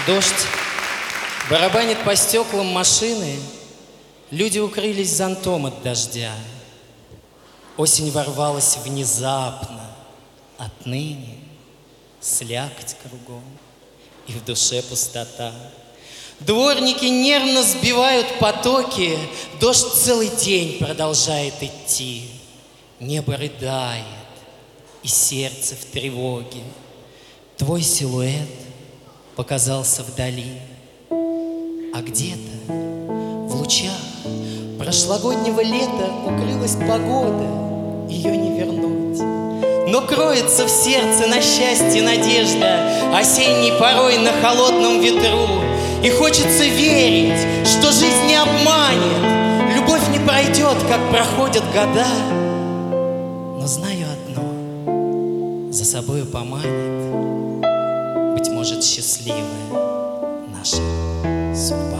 Дождь барабанит по стеклам машины, люди укрылись зонтом от дождя. Осень ворвалась внезапно, отныне слякоть кругом, и в душе пустота. Дворники нервно сбивают потоки, дождь целый день продолжает идти. Небо рыдает, и сердце в тревоге. Твой силуэт показался вдали, а где-то в лучах прошлогоднего лета укрылась погода, ее не вернуть. Но кроется в сердце на счастье надежда, осенней порой на холодном ветру. И хочется верить, что жизнь не обманет, любовь не пройдет, как проходят года. Но знаю одно, за собою поманит, быть может, счастливая наша судьба.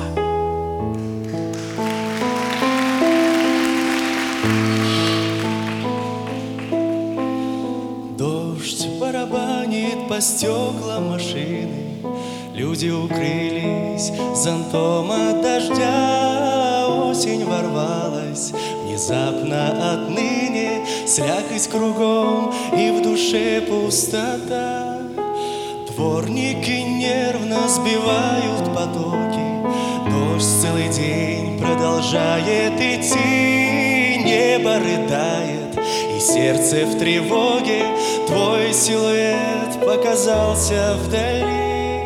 Дождь барабанит по стеклам машины, люди укрылись зонтом от дождя. Осень ворвалась внезапно, отныне слякоть кругом, и в душе пустота. Дворники нервно сбивают потоки, дождь целый день продолжает идти. Небо рыдает, и сердце в тревоге. Твой силуэт показался вдали,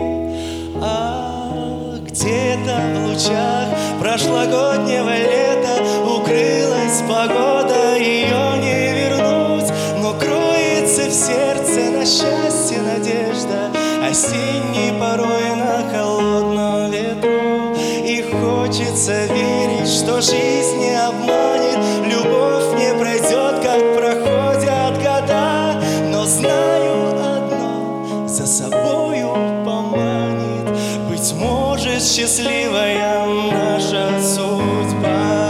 а где-то в лучах прошлогоднего лета укрылась погода, ее не вернуть. Но кроется в сердце на счастье надежда, осенней порой на холодном ветру. И хочется верить, что жизнь не обманет, любовь не пройдет, как проходят года. Но знаю одно, за собою поманит, быть может, счастливая наша судьба.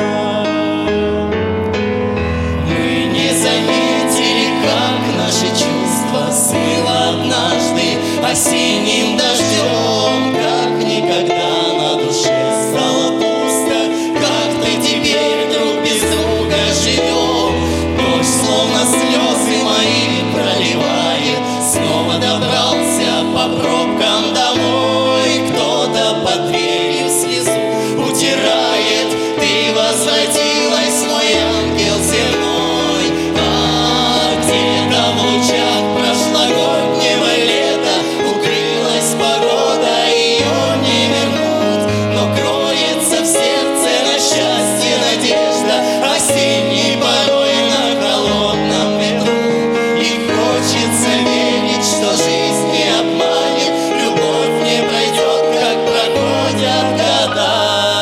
Мы не заметили, как наши чувства смыло однажды осенним дождем. Как никогда на душе стало пусто, как ты теперь друг без друга живем. Дождь словно слезы мои проливает, снова добрался по пробкам домой. Кто-то под дверью слезу утирает, ты возвратилась, мой ангел земной. А где-то в лучах прошлогоднего лета укрылась погода, ее не вернуть. Но кроется в сердце на счастье надежда, осенней порой на холодном ветру. И хочется верить, что жизнь не обманет, любовь не пройдет, как проходят года.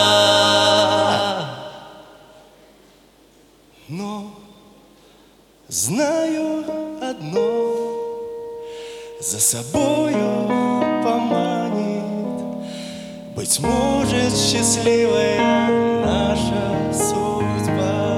Но знаю одно, за собою поманит, быть может, счастливая наша судьба.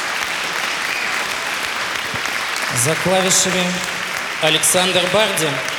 За клавишами Александр Бардин.